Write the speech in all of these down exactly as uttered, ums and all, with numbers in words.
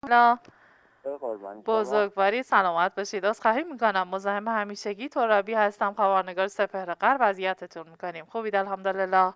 حالا قربان شما. بزرگواری سلامت باشید. عذرخواهی میکنم مزاحم همیشگی ترابی هستم، خبرنگار سپهر غرب. اذیتتون میکنیم. خوبید الحمدلله.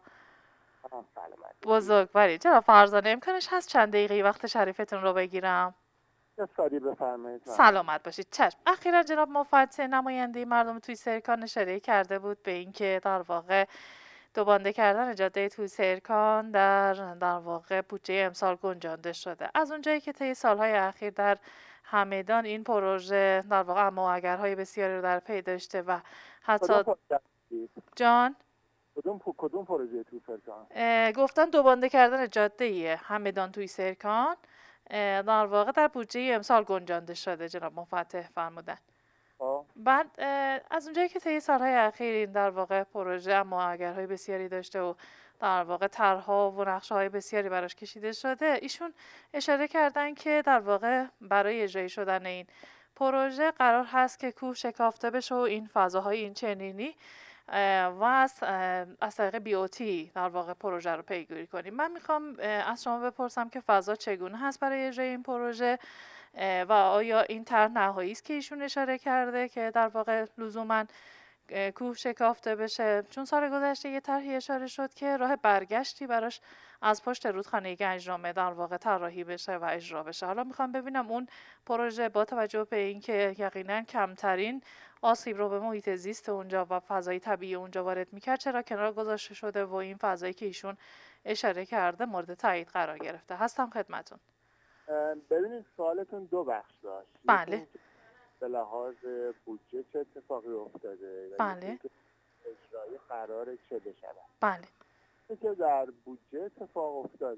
هم سلامت باشید. بزرگواری چرا فرزانه امکانش هست چند دقیقه وقت شریفتون رو بگیرم؟ یه سالی بفرمایید. ممنون. سلامت باشید. چشم. اخیرا جناب مفتی نماینده مردم توی سرکان اشاره کرده بود به اینکه در واقع دوبانده کردن جاده توی سرکان در در واقع بودجه امسال گنجانده شده. از اونجایی که طی سالهای اخیر در همدان این پروژه در واقع اما بسیاری رو در پی داشته و کدوم حتی پروژه هستید؟ جان کدوم پو- کدوم پروژه تو سرکان؟ اه، گفتن دوبانده کردن جاده همدان توی سرکان اه، در واقع در بودجه امسال گنجانده شده جناب مفتح فرمودن. خب بعد اه، از اونجایی که طی سالهای اخیر این در واقع پروژه اما بسیاری داشته و در واقع طرح‌ها و نقشه‌های بسیاری براش کشیده شده، ایشون اشاره کردن که در واقع برای اجرای شدن این پروژه قرار هست که کوه شکافته بشه و این فضاهای این چنینی اه، و از اه، از طریق بی او تی در واقع پروژه رو پیگیری کنیم. من میخوام از شما بپرسم که فضا چگونه هست برای اجرای این پروژه اه، و آیا این طرح نهایی است که ایشون اشاره کرده که در واقع لزوما اه، کوه شکافته بشه؟ چون سال گذشته یه طرحی اشاره شد که راه برگشتی براش از پشت رودخانه گنجنامه در واقع طراحی بشه و اجرا بشه. حالا میخوام ببینم اون پروژه با توجه به اینکه یقینا کمترین آسیب رو به محیط زیست اونجا و فضای طبیعی اونجا وارد میکرد چرا کنار گذاشته شده و این فضایی که ایشون اشاره کرده مورد تایید قرار گرفته. هستم خدمتون. اه، ببینید سوالتون دو بخش داشت. یکی بله. اینکه به لحاظ بودجه چه اتفاقی افتاده و یکی بله. اینکه اجرایی قرار چه بشود. بله. که در بودجه اتفاق افتاده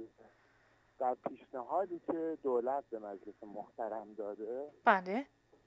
در پیشنهادی که دولت به مجلس محترم داده، بله.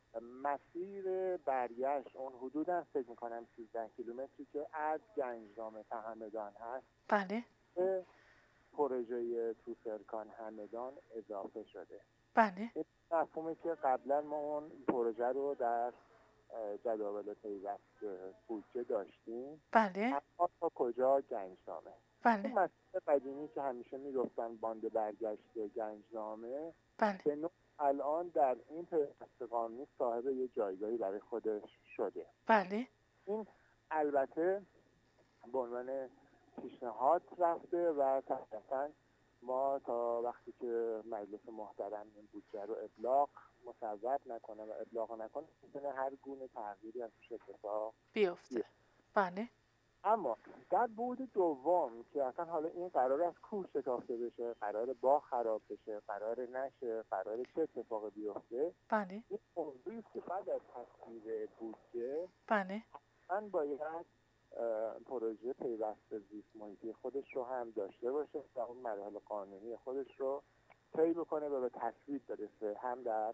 مسیر برگشت اون حدوداً فکر میکنم سیزده کیلومتری که از گنجنامه تا همدان هست بله. به پروژه تو سرکان همدان اضافه شده. بله. این مفهومه که قبلا ما اون پروژه رو در جداول پیوست بودجه داشتیم، بله. اما تا کجا گنجنامه. بله. این مسیر قدیمی که همیشه میگفتن باند برگشت گنجنامه بله. به نوع الان در این پیوست قانونی صاحب یه جایگاهی برای خودش شده. بله. این البته به عنوان پیشنهاد رفته و طبعا ما تا وقتی که مجلس محترم این بودجه رو ابلاغ مصوب نکنه و ابلاغ نکنه میتونه هر گونه تغییری از توش اتفاق بیفته. بله. اما در بود دوم که اصلا حالا این قرار از کوه شکافته بشه، قرار باغ خراب بشه، قرار نشه، قرار چه اتفاقی بیفته، بله. این موضوعی است که بعد از تصویب بودجه بله. من باید پروژه پیوست زیست محیطی خودش رو هم داشته باشه و اون مراحل قانونی خودش رو طی بکنه و به تصویب برسه، هم در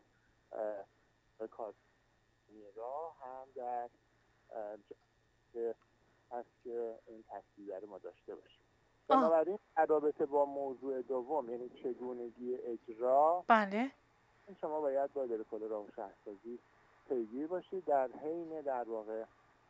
کارگردانی راه هم در جایی هست که این تصویب رو ما داشته باشیم. آه. بنابراین در رابطه با موضوع دوم یعنی چگونگی اجرا، بله. این شما باید با اداره کل راه و شهرسازی پیگیر باشید در حین در واقع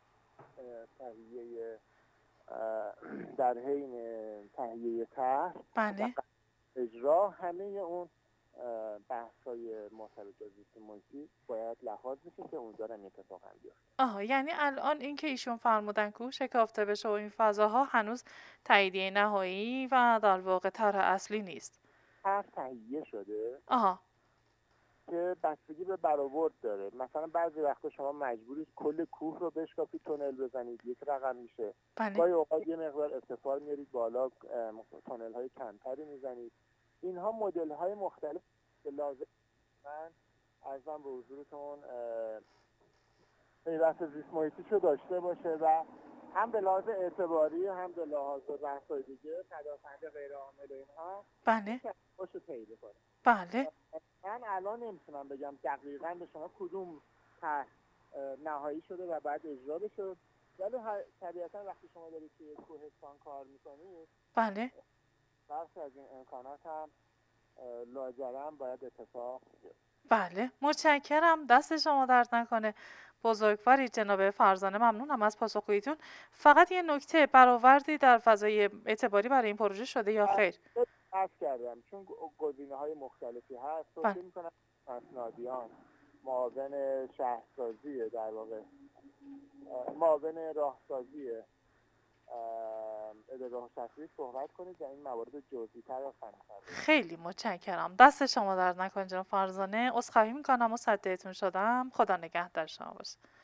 تهیه در حین تهیه طرح بله. و اجرا همه اون بحث‌های مرتبط با زیست محیطی باید لحاظ بشه که اونجا هم اتفاق هم بیفته. آها، یعنی الان این که ایشون فرمودن کوه شکافته بشه و این فضاها هنوز تاییدیه نهایی و در واقع طرح اصلی نیست. طرح تهیه شده آها. که بستگی به برآورد داره. مثلا بعضی وقتا شما مجبورید کل کوه رو بشکافید تونل بزنید، یک رقم میشه. بله. گاهی اوقات یه مقدار ارتفاع میارید بالا، تونل های کمتری میزنید. اینها مدل های مختلف که لازم من ارزم به حضورتون پیوست زیست محیطی رو داشته باشه و هم به لحاظ اعتباری هم به لحاظ بحث‌های دیگه پدافند غیر عامل اینها بله. باشه پیدا کنه. بله. من الان نمیتونم بگم دقیقاً به شما کدوم طرح نهایی شده و بعد اجرا بشه، ولی طبیعتاً وقتی شما دارید توی کوهستان کار میکنید، بله. بخشی از این امکانات هم لاجرم باید اتفاق بیفته. بله، متشکرم. دست شما درد نکنه. بزرگواری جناب فرزانه، ممنونم از پاسخگوییتون. فقط یه نکته، برآوردی در فضای اعتباری برای این پروژه شده یا خیر؟ عرض کردم چون گزینه های مختلفی هست بله. توصیه میکنم اسنادیان معاون شهرسازی در واقع اه، معاون راهسازی اه، اداره راه شهری صحبت کنید و این موارد جزئی تر و فنی تر بگید. خیلی متشکرم. دست شما درد نکنه جناب فرزانه. عذرخواهی میکنم مصدقتون شدم. خدا نگهدار شما باشه.